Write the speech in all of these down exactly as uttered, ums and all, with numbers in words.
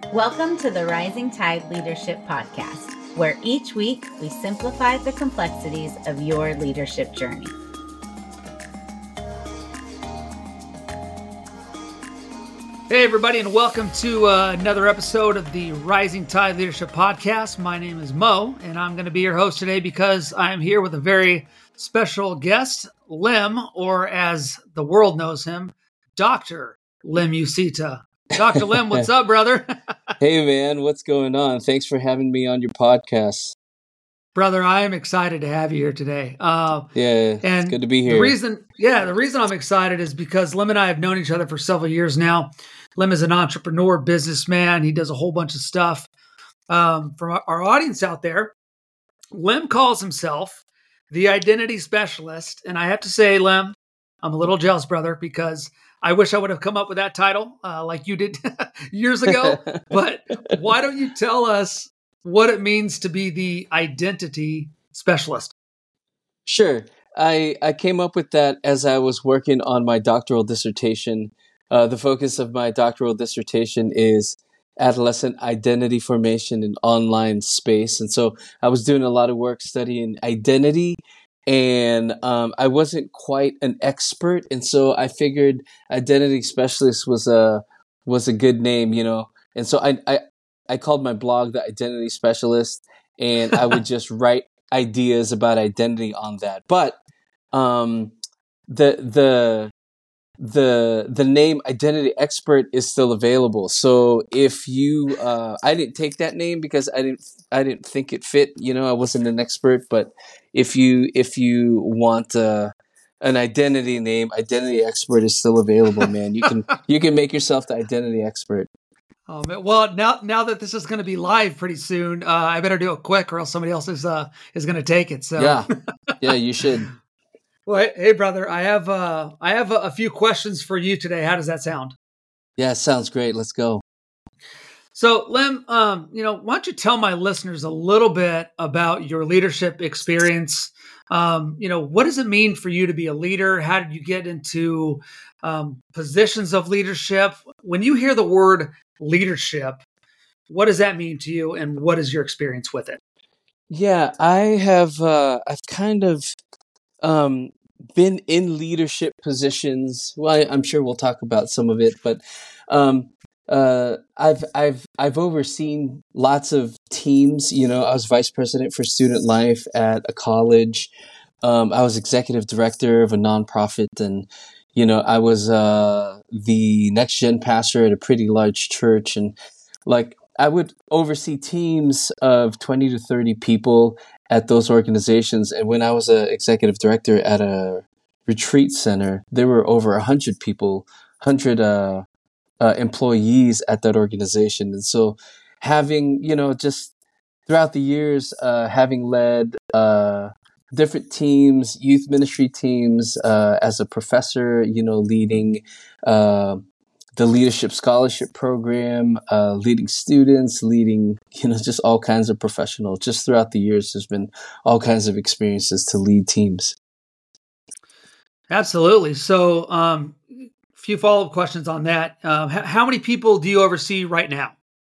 Welcome to the Rising Tide Leadership Podcast, where each week we simplify the complexities of your leadership journey. Hey, everybody, and welcome to uh, another episode of the Rising Tide Leadership Podcast. My name is Mo, and I'm going to be your host today because I am here with a very special guest, Lem, or as the world knows him, Doctor Lem Ucita. Doctor Lem, what's up, brother? Hey, man, what's going on? Thanks for having me on your podcast. Brother, I am excited to have you here today. Uh, yeah, and it's good to be here. The reason, yeah, the reason I'm excited is because Lem and I have known each other for several years now. Lem is an entrepreneur, businessman. He does a whole bunch of stuff. Um, for our, our audience out there, Lem calls himself the identity specialist. And I have to say, Lem, I'm a little jealous, brother, because I wish I would have come up with that title uh, like you did years ago. But why don't you tell us what it means to be the identity specialist? Sure. I, I came up with that as I was working on my doctoral dissertation. Uh, the focus of my doctoral dissertation is adolescent identity formation in online space. And so I was doing a lot of work studying identity, and um, I wasn't quite an expert. And so I figured identity specialist was a was a good name, you know. And so I I, I called my blog the Identity Specialist, and I would just write ideas about identity on that. But um, the the the the name Identity Expert is still available. So if you, uh, I didn't take that name because I didn't I didn't think it fit. You know, I wasn't an expert. But if you if you want uh, an identity name, Identity Expert is still available, man. You can you can make yourself the Identity Expert. Oh man! Well, now now that this is going to be live pretty soon, uh, I better do it quick, or else somebody else is uh, is going to take it. So yeah, yeah, you should. Well, hey, hey, brother, I have uh, I have a, a few questions for you today. How does that sound? Yeah, sounds great. Let's go. So, Lem, um, you know, why don't you tell my listeners a little bit about your leadership experience? Um, you know, what does it mean for you to be a leader? How did you get into um, positions of leadership? When you hear the word leadership, what does that mean to you, and what is your experience with it? Yeah, I have. Uh, I've kind of um, been in leadership positions. Well, I, I'm sure we'll talk about some of it, but um, uh, I've I've I've overseen lots of teams. You know, I was vice president for student life at a college. Um, I was executive director of a nonprofit, and you know, I was uh, the next gen pastor at a pretty large church, and like I would oversee teams of twenty to thirty people at those organizations. And when I was an executive director at a retreat center, there were over one hundred people, one hundred uh, uh, employees at that organization. And so having, you know, just throughout the years, uh, having led uh, different teams, youth ministry teams, uh, as a professor, you know, leading uh, the leadership scholarship program, uh, leading students, leading, you know, just all kinds of professionals. Just throughout the years, there's been all kinds of experiences to lead teams. Absolutely. So, um, a few follow-up questions on that. Uh, h- how many people do you oversee right now?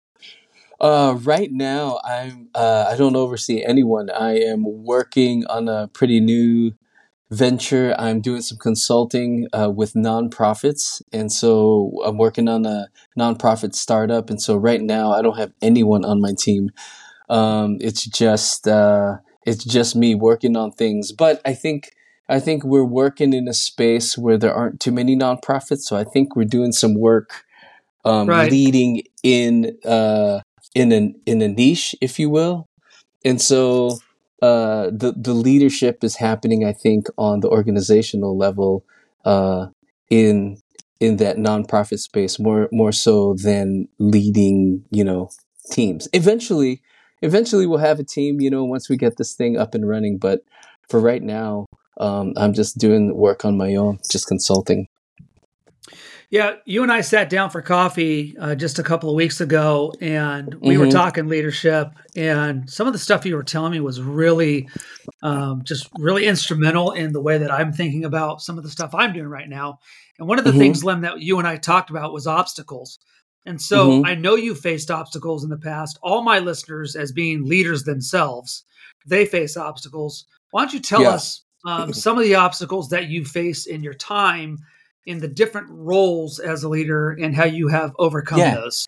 Uh, right now, I'm, uh, I don't oversee anyone. I am working on a pretty new venture. I'm doing some consulting uh, with nonprofits, and so I'm working on a nonprofit startup. And so right now, I don't have anyone on my team. Um, it's just uh, it's just me working on things. But I think I think we're working in a space where there aren't too many nonprofits. So I think we're doing some work um, Right. leading in uh, in an in a niche, if you will. And so uh, the the leadership is happening, I think, on the organizational level uh, in in that nonprofit space, more more so than leading, you know, teams. Eventually, eventually we'll have a team, you know, once we get this thing up and running. But for right now, um, I'm just doing work on my own, just consulting. Yeah, you and I sat down for coffee uh, just a couple of weeks ago, and we Mm-hmm. were talking leadership. And some of the stuff you were telling me was really, um, just really instrumental in the way that I'm thinking about some of the stuff I'm doing right now. And one of the Mm-hmm. things, Lem, that you and I talked about was obstacles. And so Mm-hmm. I know you faced obstacles in the past. All my listeners, as being leaders themselves, they face obstacles. Why don't you tell Yeah. us um, some of the obstacles that you faced in your time in the different roles as a leader and how you have overcome Yeah. those?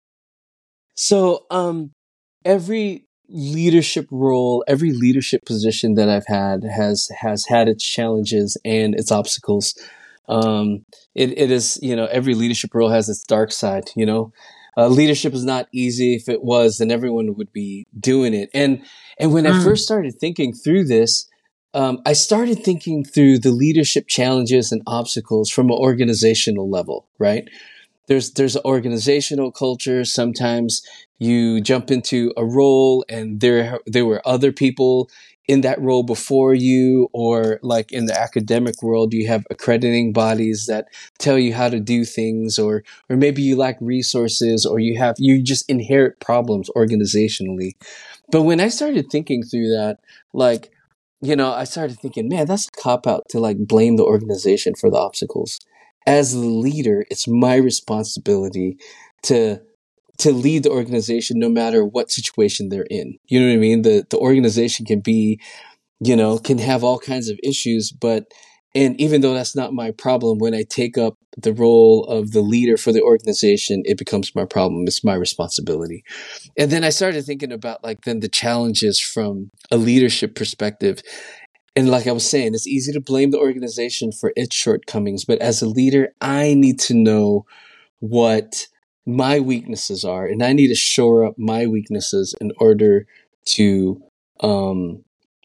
So, um, every leadership role, every leadership position that I've had has has had its challenges and its obstacles. Um, it it is, you know, every leadership role has its dark side. You know, uh, leadership is not easy. If it was, then everyone would be doing it. And and when I Mm, first started thinking through this, um, I started thinking through the leadership challenges and obstacles from an organizational level, right? there's there's an organizational culture. Sometimes you jump into a role and there there were other people in that role before you, or like in the academic world, you have accrediting bodies that tell you how to do things, or or maybe you lack resources, or you have you just inherit problems organizationally. But when I started thinking through that, like, you know, I started thinking, man, that's a cop out to like blame the organization for the obstacles. As the leader, it's my responsibility to to lead the organization no matter what situation they're in. You know what I mean? The the organization can be, you know, can have all kinds of issues, but and even though that's not my problem, when I take up the role of the leader for the organization, it becomes my problem. It's my responsibility. And then I started thinking about like then the challenges from a leadership perspective. And like I was saying, it's easy to blame the organization for its shortcomings, but as a leader, I need to know what my weaknesses are, and I need to shore up my weaknesses in order to um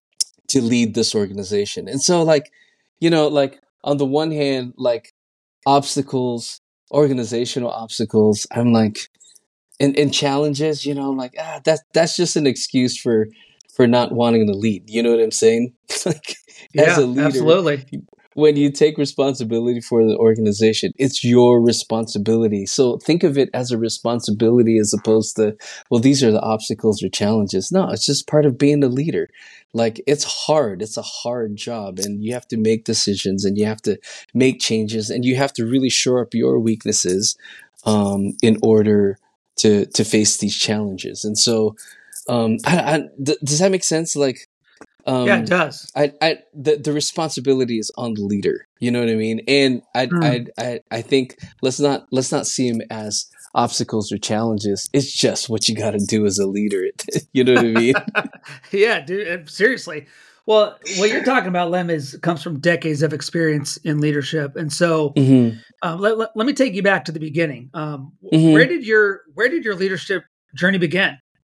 to lead this organization. And so like, you know, like on the one hand, like obstacles, organizational obstacles, I'm like, and, and challenges, you know, I'm like, ah, that's that's just an excuse for for not wanting to lead. You know what I'm saying? Like, as a yeah, leader, absolutely. when you take responsibility for the organization, it's your responsibility. So think of it as a responsibility as opposed to, well, these are the obstacles or challenges. No, it's just part of being a leader. Like, it's hard. It's a hard job, and you have to make decisions, and you have to make changes, and you have to really shore up your weaknesses um, in order to to face these challenges. And so, um, I, I, th- does that make sense? Like, Yeah, it um, does. I, I, the, the responsibility is on the leader. You know what I mean? And I, I, Mm. I, I think let's not let's not see them as obstacles or challenges. It's just what you got to do as a leader. You know what I mean? Yeah, dude. uh, Seriously. Well, what you're talking about, Lem, is comes from decades of experience in leadership, and so hmm um, let, let, let me take you back to the beginning. Um, wh- where hmm did your where did your leadership journey begin?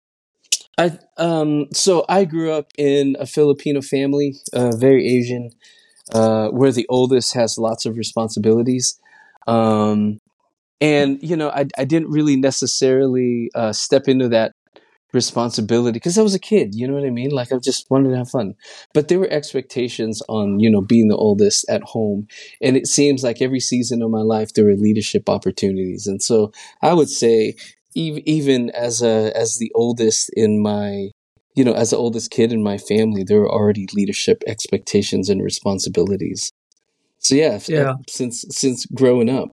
I, um, so I grew up in a Filipino family, uh, very Asian, uh, where the oldest has lots of responsibilities. Um, and you know, I, I didn't really necessarily uh, step into that responsibility because I was a kid. You know what I mean? Like, I just wanted to have fun. But there were expectations on, you know, being the oldest at home. And it seems like every season of my life, there were leadership opportunities. And so I would say, ev- even as a, as the oldest in my, you know, as the oldest kid in my family, there were already leadership expectations and responsibilities. So yeah, f- uh, Yeah. since, since growing up.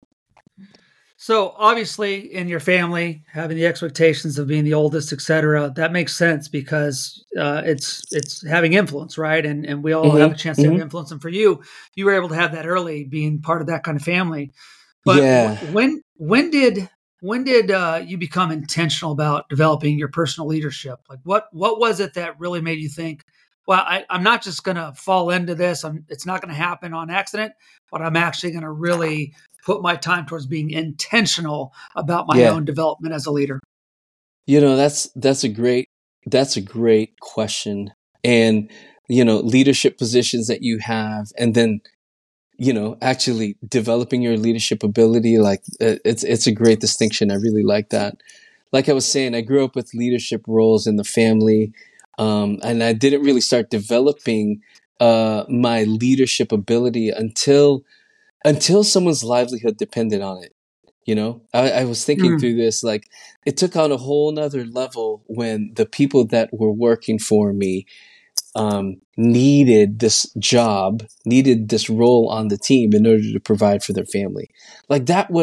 So obviously, in your family, having the expectations of being the oldest, et cetera, that makes sense because uh, it's it's having influence, right? And and we all have a hmm chance to have hmm influence. And for you, you were able to have that early, being part of that kind of family. But wh- Yeah. when when did when did uh, you become intentional about developing your personal leadership? Like what what was it that really made you think, well, I, I'm not just going to fall into this. I'm, it's not going to happen on accident, but I'm actually going to really put my time towards being intentional about my Yeah. own development as a leader. You know, that's that's a great that's a great question. And, you know, leadership positions that you have, and then, you know, actually developing your leadership ability, like uh, it's it's a great distinction. I really like that. Like I was saying, I grew up with leadership roles in the family, um, and I didn't really start developing uh, my leadership ability until until someone's livelihood depended on it. You know, I, I was thinking Mm, through this, like it took on a whole nother level when the people that were working for me um, needed this job, needed this role on the team in order to provide for their family. Like that was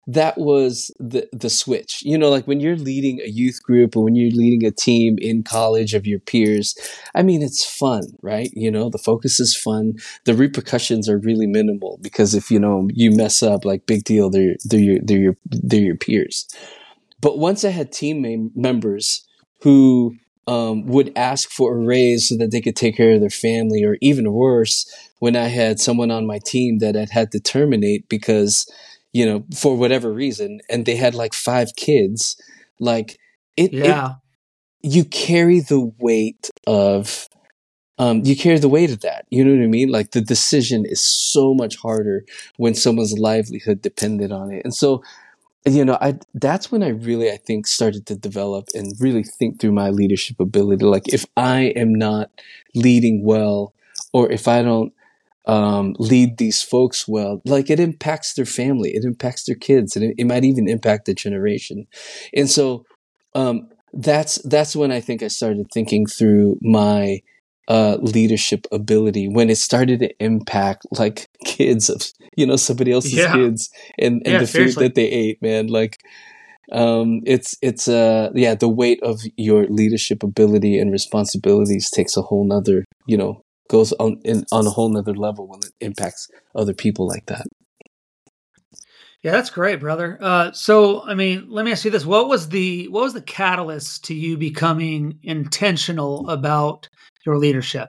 that was the the switch. You know, like when you're leading a youth group or when you're leading a team in college of your peers, I mean, it's fun, right? You know, the focus is fun. The repercussions are really minimal because if, you know, you mess up, like big deal, they're, they're your, they're your, they're your peers. But once I had team mem- members who um, would ask for a raise so that they could take care of their family, or even worse, when I had someone on my team that had had to terminate because, you know, for whatever reason, and they had like five kids, like it, it, Yeah. you carry the weight of, um, you carry the weight of that. You know what I mean? Like the decision is so much harder when someone's livelihood depended on it. And so, you know, I that's when I really, I think, started to develop and really think through my leadership ability. Like, if I am not leading well, or if I don't um, lead these folks well, like it impacts their family, it impacts their kids, and it, it might even impact the generation. And so um, that's that's when I think I started thinking through my uh, leadership ability, when it started to impact like kids of, you know, somebody else's Yeah. kids and, and Yeah, the food seriously. that they ate, man. Like, um, it's, it's, uh, yeah, the weight of your leadership ability and responsibilities takes a whole nother, you know, goes on in, on a whole nother level when it impacts other people like that. Yeah, that's great, brother. Uh, so, I mean, let me ask you this: what was the what was the catalyst to you becoming intentional about your leadership?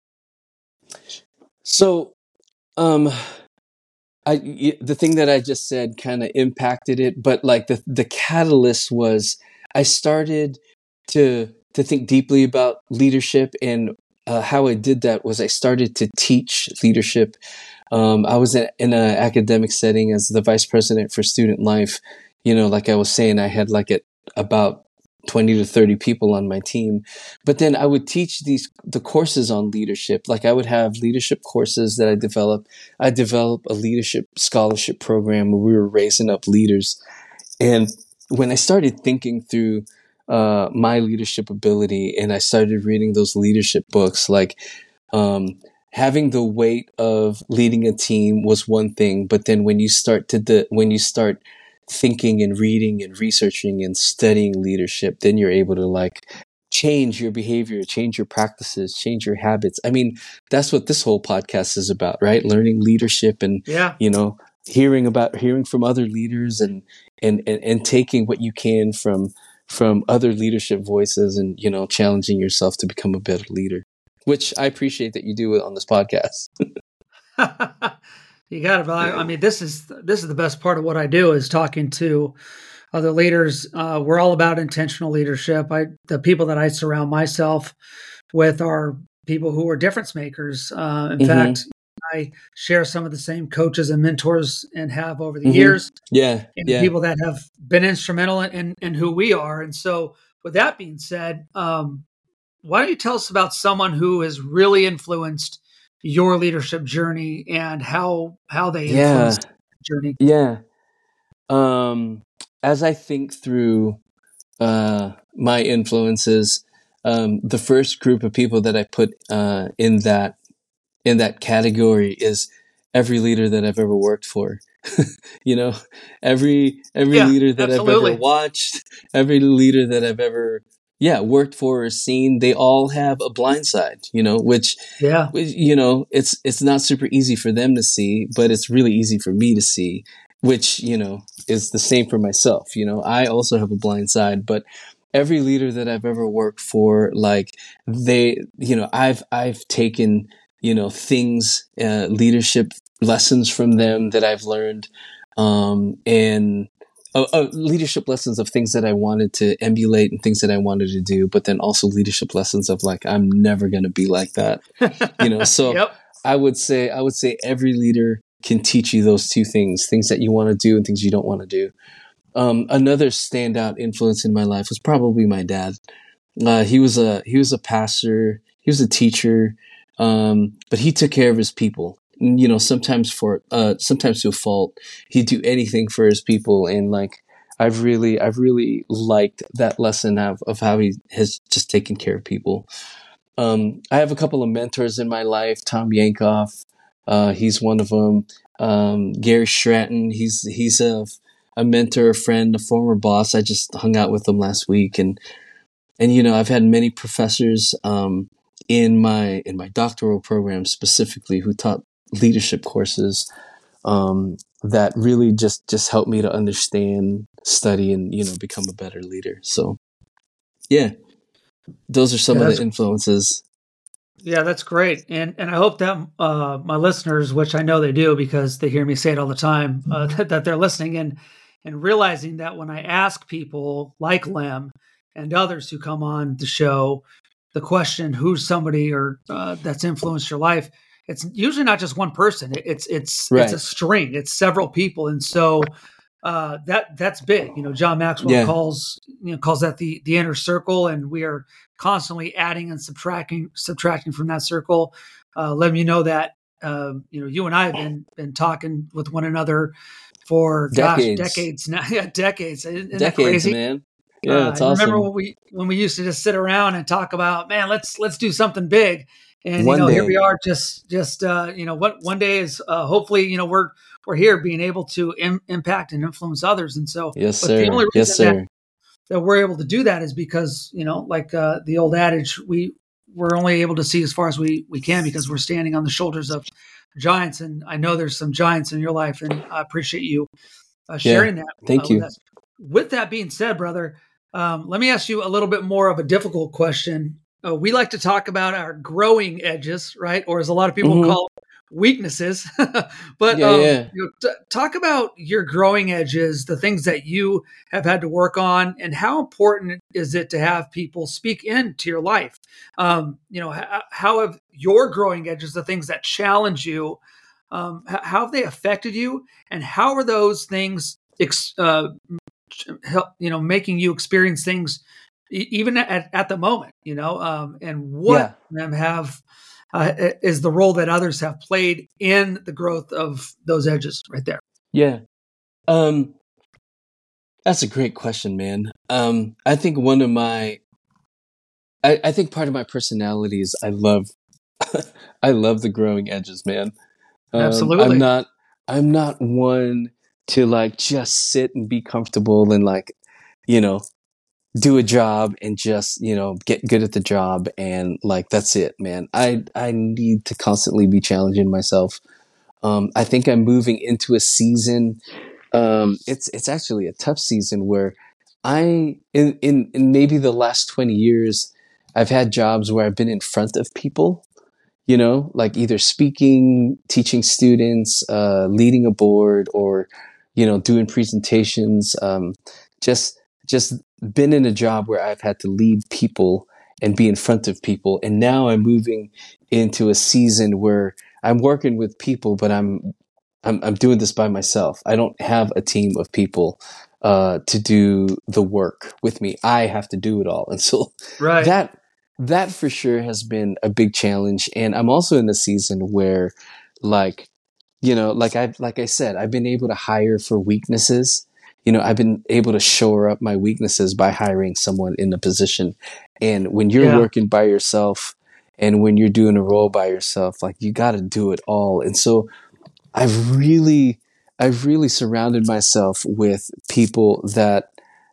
So, um, I y- the thing that I just said kind of impacted it, but like the the catalyst was I started to to think deeply about leadership, and uh, how I did that was I started to teach leadership. Um, I was in, in an academic setting as the vice president for student life. You know, like I was saying, I had like it about twenty to thirty people on my team. But then I would teach these, the courses on leadership. Like I would have leadership courses that I developed. I developed a leadership scholarship program where we were raising up leaders. And when I started thinking through uh, my leadership ability and I started reading those leadership books, like, um, having the weight of leading a team was one thing, but then when you start to the when you start thinking and reading and researching and studying leadership, then you're able to like change your behavior, change your practices, change your habits. I mean, that's what this whole podcast is about, right? Learning leadership and, Yeah. you know, hearing about hearing from other leaders and and and, and taking what you can from from other leadership voices and, you know, challenging yourself to become a better leader, which I appreciate that you do it on this podcast. You got it. But I, I mean, this is this is the best part of what I do is talking to other leaders. Uh, we're all about intentional leadership. I the people that I surround myself with are people who are difference makers. Uh, in Mm-hmm. fact, I share some of the same coaches and mentors and have over the Mm-hmm. years, Yeah. and Yeah. people that have been instrumental in, in, in who we are. And so, with that being said, um, why don't you tell us about someone who has really influenced your leadership journey and how how they Yeah. influenced the journey? Yeah. Um, as I think through uh, my influences, um, the first group of people that I put uh, in that in that category is every leader that I've ever worked for. You know, every every Yeah, leader that I've ever absolutely. watched, every leader that I've ever yeah worked for or seen, they all have a blind side. You know, which Yeah, which, you know, it's it's not super easy for them to see, but it's really easy for me to see, which, you know, is the same for myself. You know, I also have a blind side, but every leader that I've ever worked for, like they, you know, I've I've taken, you know, things, uh, leadership lessons from them that I've learned, um, and uh, uh, leadership lessons of things that I wanted to emulate and things that I wanted to do, but then also leadership lessons of like, I'm never going to be like that, you know? So yep. I would say, I would say every leader can teach you those two things, things that you want to do and things you don't want to do. Um, another standout influence in my life was probably my dad. Uh, he was a, he was a pastor, he was a teacher, um, but he took care of his people. You know, sometimes for, uh, sometimes to a fault, he'd do anything for his people. And like, I've really, I've really liked that lesson of, of how he has just taken care of people. Um, I have a couple of mentors in my life. Tom Yankoff, uh, he's one of them. Um, Gary Stratton, he's he's a a mentor, a friend, a former boss. I just hung out with them last week, and and you know, I've had many professors um, in my in my doctoral program specifically who taught leadership courses um, that really just just helped me to understand, study, and you know, become a better leader. So yeah, those are some Yeah, of that's the influences. yeah, that's great, and and I hope that uh, my listeners, which I know they do because they hear me say it all the time, uh, that, that they're listening and and realizing that when I ask people like Lem and others who come on the show the question, "Who's somebody or uh, that's influenced your life?" It's usually not just one person. It, it's it's it's a Right. string. It's several people, and so uh, that that's big. You know, John Maxwell Yeah. calls you know calls that the the inner circle, and we are constantly adding and subtracting subtracting from that circle. Uh, letting you know that uh, you know you and I have been been talking with one another for gosh Decades. decades now. Yeah, decades. Isn't that Decades, crazy? man. Yeah, Uh, it's I remember awesome. when we when we used to just sit around and talk about, man, let's let's do something big, and you One know here we day. are, just just uh, you know what one day is uh, hopefully you know we're we're here being able to Im- impact and influence others, and so Yes, but the sir. only Yes, reason that sir. that we're able to do that is because you know like uh, the old adage, we we're only able to see as far as we we can because we're standing on the shoulders of giants, and I know there's some giants in your life, and I appreciate you uh, Yeah. sharing that uh, Thank with you. us. With that being said, brother, um, let me ask you a little bit more of a difficult question. Uh, we like to talk about our growing edges, right? Or as a lot of people Hmm. call weaknesses. But Yeah, um, yeah. you know, t- talk about your growing edges, the things that you have had to work on, and how important is it to have people speak into your life? Um, you know, h- how have your growing edges, the things that challenge you, um, h- how have they affected you, and how are those things ex- uh, help you know making you experience things e- even at, at the moment, you know um, and what Yeah. them have uh, is the role that others have played in the growth of those edges right there. Yeah. Um, that's a great question, man. Um, I think one of my I, I think part of my personality is I love I love the growing edges, man. Um, I'm Absolutely. not I'm not one to like just sit and be comfortable and like, you know, do a job and just, you know, get good at the job and like that's it, man. I I need to constantly be challenging myself. Um, I think I'm moving into a season. Um, it's it's actually a tough season where I in, in in maybe the last twenty years, I've had jobs where I've been in front of people, you know, like either speaking, teaching students, uh, leading a board, or you know, doing presentations. Um, just just been in a job where I've had to lead people and be in front of people, and now I'm moving into a season where I'm working with people, but I'm I'm, I'm doing this by myself. I don't have a team of people uh, to do the work with me. I have to do it all, and so Right. that that for sure has been a big challenge. And I'm also in a season where, like, you know, like I like I said, I've been able to hire for weaknesses. You know, I've been able to shore up my weaknesses by hiring someone in a position. And when you're Yeah. working by yourself, and when you're doing a role by yourself, like you got to do it all. And so I've really, I've really surrounded myself with people that,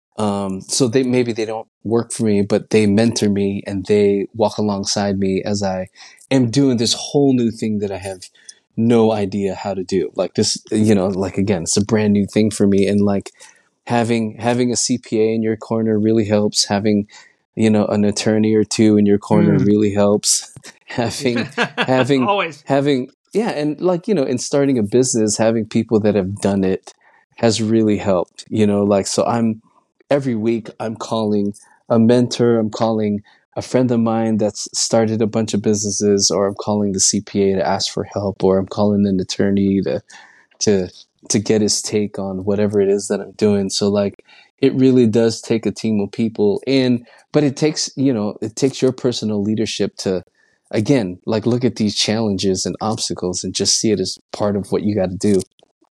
um, so they maybe they don't work for me, but they mentor me and they walk alongside me as I am doing this whole new thing that I have no idea how to do. Like this, you know, like again, it's a brand new thing for me, and like having having a C P A in your corner really helps. Having, you know, an attorney or two in your corner Mm. really helps. having having Always. having yeah, and like, you know, in starting a business, having people that have done it has really helped. You know, like so I'm every week I'm calling a mentor, I'm calling a friend of mine that's started a bunch of businesses, or I'm calling the C P A to ask for help, or I'm calling an attorney to to to get his take on whatever it is that I'm doing. So like it really does take a team of people, and but it takes, you know, it takes your personal leadership to again, like look at these challenges and obstacles and just see it as part of what you got to do.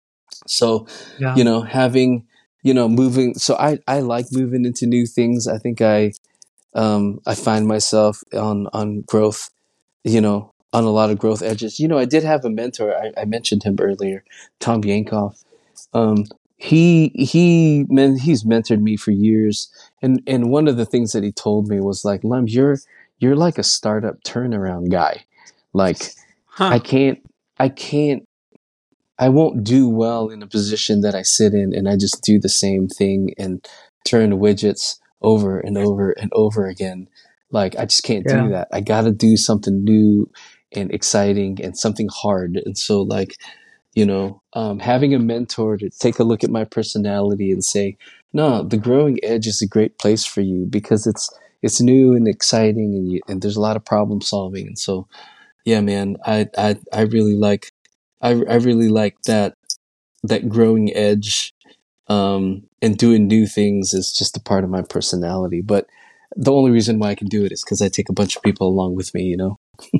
So, Yeah. you know, having, you know, moving, so I I like moving into new things. I think I um I find myself on on growth, you know, on a lot of growth edges. You know, I did have a mentor. I, I mentioned him earlier, Tom Yankoff. Um, he he man he's mentored me for years, and and one of the things that he told me was like, Lem, you're you're like a startup turnaround guy. Like I Huh. can't I can't I won't do well in a position that I sit in and I just do the same thing and turn widgets over and over and over again. Like I just can't do Yeah. that. I got to do something new and exciting and something hard. And so like, you know, um, having a mentor to take a look at my personality and say, no, the growing edge is a great place for you because it's, it's new and exciting and you, and there's a lot of problem solving. And so, yeah, man, I, I, I really like, I, I really like that, that growing edge, um, and doing new things is just a part of my personality. But the only reason why I can do it is because I take a bunch of people along with me, you know?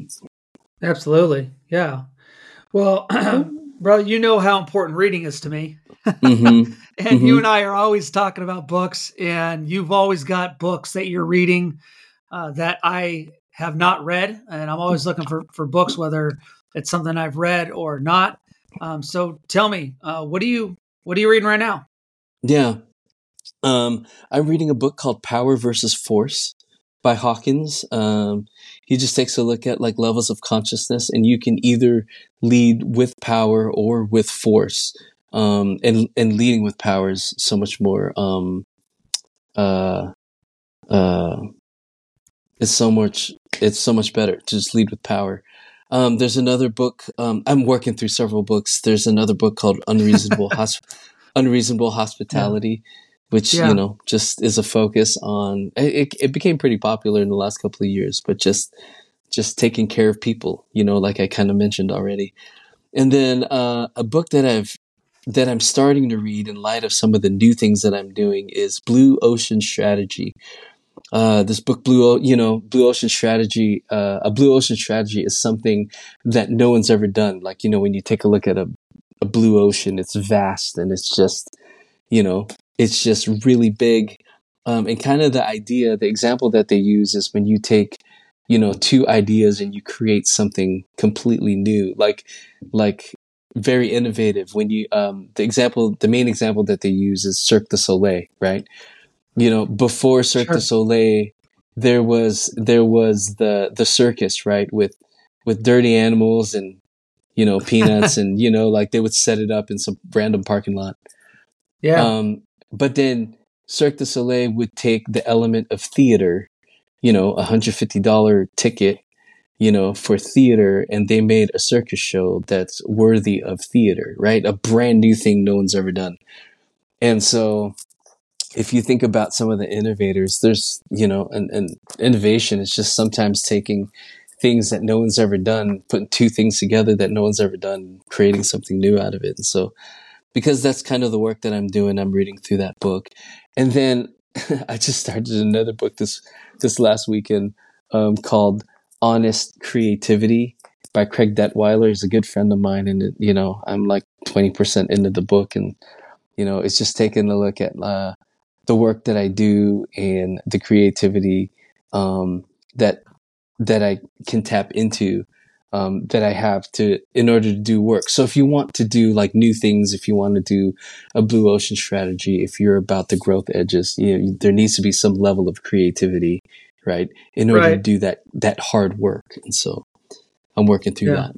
Absolutely. Yeah. Well, brother, you know how important reading is to me. Mm-hmm. And you Mm-hmm. and I are always talking about books, and you've always got books that you're reading uh, that I have not read. And I'm always looking for, for books, whether it's something I've read or not. Um, so tell me, uh, what do you, what are you reading right now? Yeah. Um, I'm reading a book called Power versus Force by Hawkins. Um, he just takes a look at like levels of consciousness, and you can either lead with power or with force. Um, and and leading with power is so much more. Um, uh, uh, it's so much. It's so much better to just lead with power. Um, there's another book. Um, I'm working through several books. There's another book called Unreasonable Hosp- Unreasonable Yeah. Hospitality, which, you Yeah. know, just is a focus on, it, it became pretty popular in the last couple of years, but just, just taking care of people, you know, like I kind of mentioned already. And then, uh, a book that I've, that I'm starting to read in light of some of the new things that I'm doing is Blue Ocean Strategy. Uh, this book, Blue, o- you know, Blue Ocean Strategy, uh, a Blue Ocean Strategy is something that no one's ever done. Like, you know, when you take a look at a, a blue ocean, it's vast and it's just, you know, it's just really big. Um, and kind of the idea, the example that they use is when you take, you know, two ideas and you create something completely new, like, like very innovative. When you, um, the example, the main example that they use is Cirque du Soleil, right? You know, before Cirque du Sure. Soleil, there was, there was the, the circus, right? With, with dirty animals and, you know, peanuts and, you know, like they would set it up in some random parking lot. Yeah. Um, but then Cirque du Soleil would take the element of theater, you know, a one hundred fifty dollars ticket, you know, for theater, and they made a circus show that's worthy of theater, right? A brand new thing no one's ever done. And so if you think about some of the innovators, there's, you know, an, an innovation is just sometimes taking things that no one's ever done, putting two things together that no one's ever done, creating something new out of it. And so because that's kind of the work that I'm doing. I'm reading through that book. And then I just started another book this, this last weekend, um, called Honest Creativity by Craig Detweiler. He's a good friend of mine. And, it, you know, I'm like twenty percent into the book, and, you know, it's just taking a look at, uh, the work that I do and the creativity, um, that, that I can tap into, um, that I have to, in order to do work. So if you want to do like new things, if you want to do a blue ocean strategy, if you're about the growth edges, you know, there needs to be some level of creativity, right? In order to Right. do that, that hard work. And so I'm working through Yeah. that.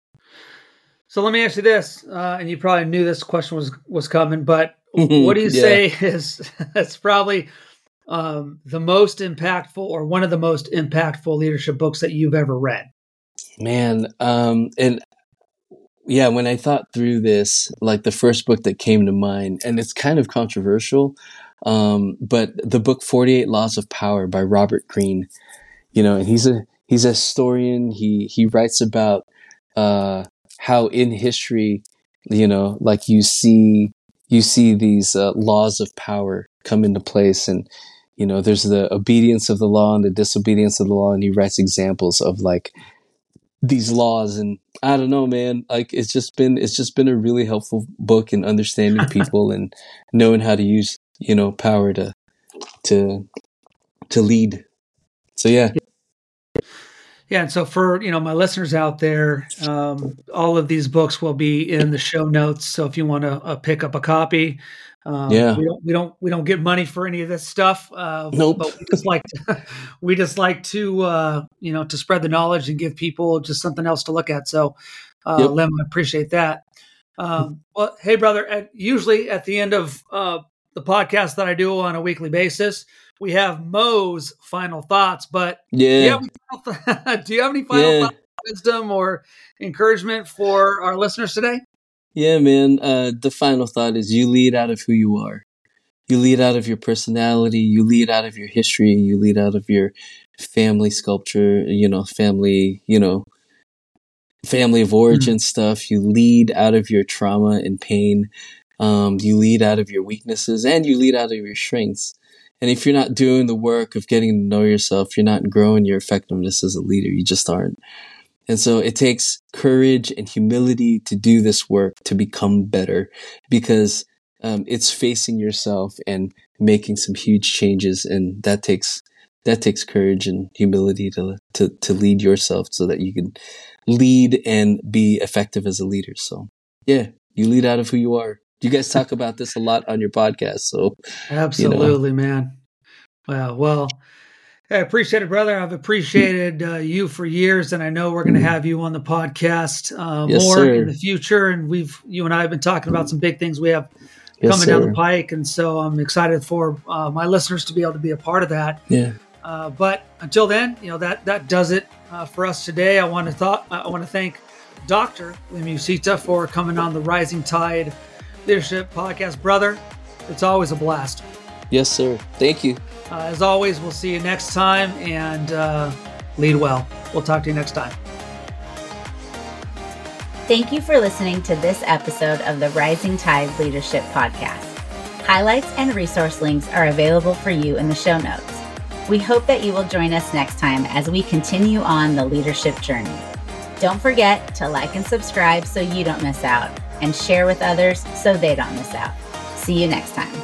So let me ask you this, uh, and you probably knew this question was was coming, but what do you Yeah, say is that's probably um, the most impactful or one of the most impactful leadership books that you've ever read? man. Um, and yeah, when I thought through this, like the first book that came to mind, and it's kind of controversial, um, but the book forty-eight Laws of Power by Robert Greene, you know, and he's a, he's a historian. He, he writes about, uh, how in history, you know, like you see, you see these, uh, laws of power come into place, and, you know, there's the obedience of the law and the disobedience of the law. And he writes examples of like these laws. And I don't know, man, like it's just been, it's just been a really helpful book in understanding people and knowing how to use, you know, power to, to, to lead. So yeah. Yeah, and so for you know my listeners out there, um, all of these books will be in the show notes. So if you want to uh, pick up a copy, um, Yeah. we don't we don't we don't get money for any of this stuff, uh, Nope. but we just like to, we just like to uh, you know to spread the knowledge and give people just something else to look at. So, uh, Yep. Lim, I appreciate that. Um, well, hey brother, at, usually at the end of uh, the podcast that I do on a weekly basis, we have Mo's final thoughts. But do you Yeah. have any final, th- do you have any final Yeah. thoughts, wisdom, or encouragement for our listeners today? Yeah, man. Uh, the final thought is you lead out of who you are. You lead out of your personality. You lead out of your history. You lead out of your family sculpture, you know, family, you know, family of origin Mm. stuff. You lead out of your trauma and pain. Um, you lead out of your weaknesses, and you lead out of your strengths. And if you're not doing the work of getting to know yourself, you're not growing your effectiveness as a leader. You just aren't. And so it takes courage and humility to do this work, to become better, because um, it's facing yourself and making some huge changes. And that takes that takes courage and humility to to to lead yourself so that you can lead and be effective as a leader. So yeah, you lead out of who you are. You guys talk about this a lot on your podcast. So Absolutely, you know. man. Wow. Well, I appreciate it, brother. I've appreciated uh, you for years, and I know we're going to have you on the podcast uh, Yes, more sir. in the future. And we've, you and I have been talking about some big things we have Yes, coming down sir. the pike, and so I'm excited for uh, my listeners to be able to be a part of that. Yeah. Uh, but until then, you know that that does it uh, for us today. I want to thought I want to thank Doctor Lim Yusita for coming on the Rising Tide Leadership Podcast, brother. It's always a blast. Yes, sir. Thank you. Uh, as always, we'll see you next time, and uh, lead well. We'll talk to you next time. Thank you for listening to this episode of the Rising Tide Leadership Podcast. Highlights and resource links are available for you in the show notes. We hope that you will join us next time as we continue on the leadership journey. Don't forget to like and subscribe so you don't miss out, and share with others so they don't miss out. See you next time.